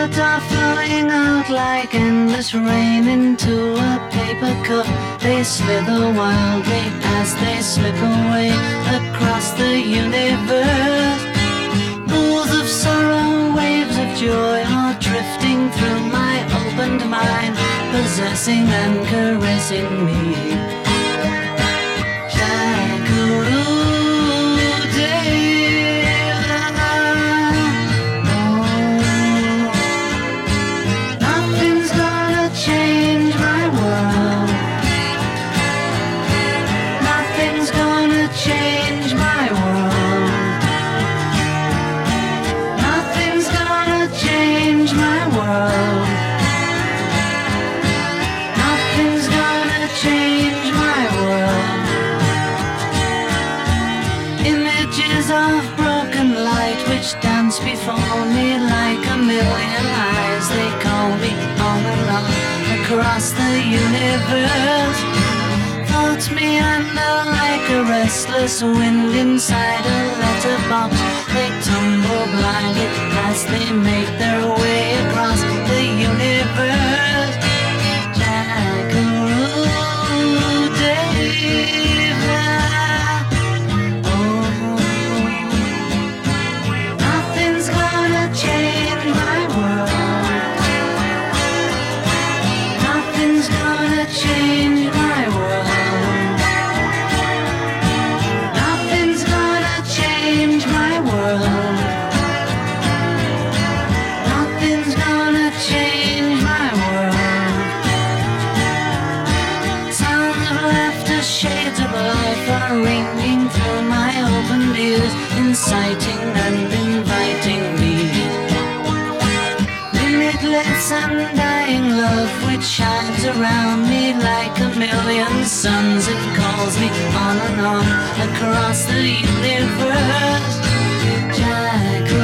words are flowing out like endless rain into a paper cup. They slither wildly as they slip away across the universe. Pools of sorrow, waves of joy are drifting through my opened mind, possessing and caressing me. Dance before me like a million eyes. They call me on and on across the universe. Thoughts meander like a restless wind inside a letterbox. They tumble blindly as they make their way across the universe. Jackaroo David. Ringing through my open ears, inciting and inviting me. Limitless undying love which shines around me like a million suns. It calls me on and on across the universe. Jack